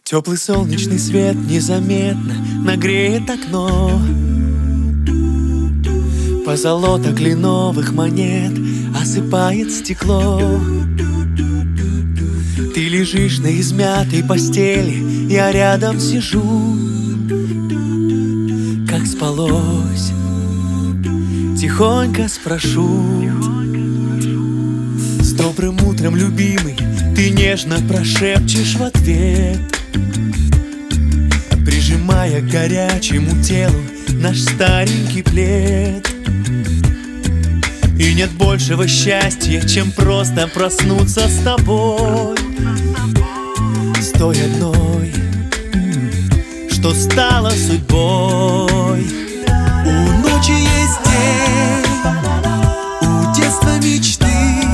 Теплый солнечный свет незаметно нагреет окно. Позолота кленовых монет осыпает стекло. Ты лежишь на измятой постели, я рядом сижу. Как спалось, тихонько спрошу. С добрым утром, любимый, ты нежно прошепчешь в ответ, прижимая к горячему телу наш старенький плед. И нет большего счастья, чем просто проснуться с тобой, с той одной, что стало судьбой. У ночи есть день, у детства мечты,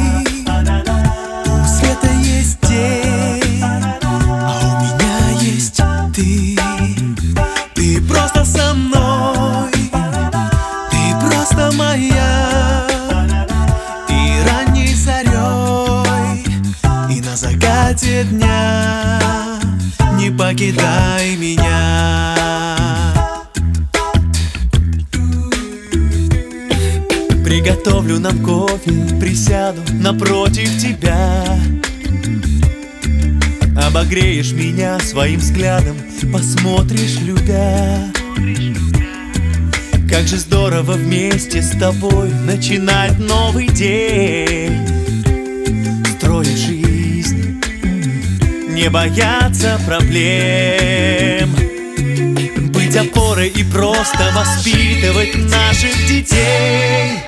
у света есть день, а у меня есть ты. Ты просто со мной, ты просто моя. И ранней зарей, и на закате дня не покидай меня. Приготовлю нам кофе, присяду напротив тебя. Обогреешь меня своим взглядом, посмотришь, любя. Как же здорово вместе с тобой начинать новый день, строить жизнь, не бояться проблем, быть опорой и просто воспитывать наших детей.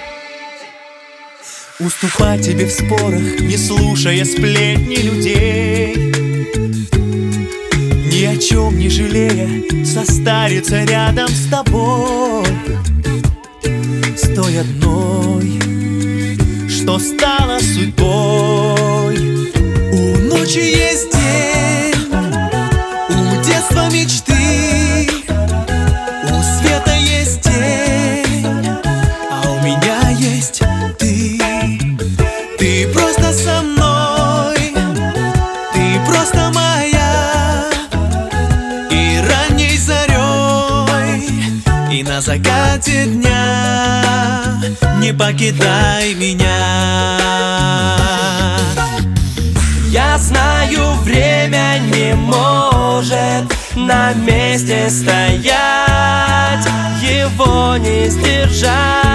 Уступать тебе в спорах, не слушая сплетни людей, ни о чем не жалея, состариться рядом с тобой, с той одной, что стало судьбой. У ночи есть день, у детства мечты, у света есть день, а у меня есть ты. Ты просто со мной, ты просто моя. И ранней зарей, и на закате дня не покидай меня. Я знаю, время не может на месте стоять, его не сдержать.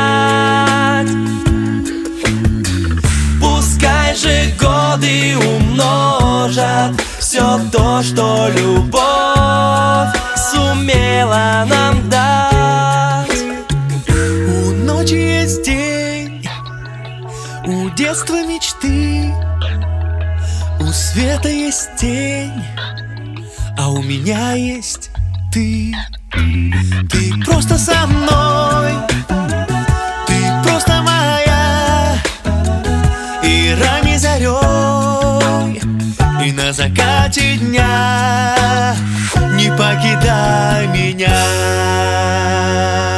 Пускай же годы умножат все то, что любовь сумела нам дать. У ночи есть день, у детства мечты, у света есть тень, а у меня есть ты. Ты просто со мной, ты просто моя. И ранней зарей, и на закате дня не покидай меня.